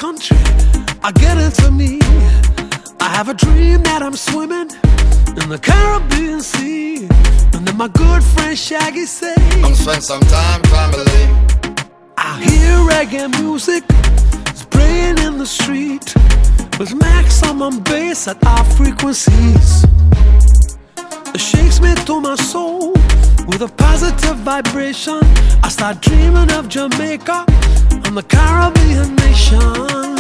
country, I get into me. I have a dream that I'm swimming in the Caribbean Sea. And then my good friend Shaggy say, come spend some time, family. I hear reggae music spraying in the street with maximum bass at our frequencies. It shakes me to my soul with a positive vibration. I start dreaming of Jamaica and the Caribbean nation.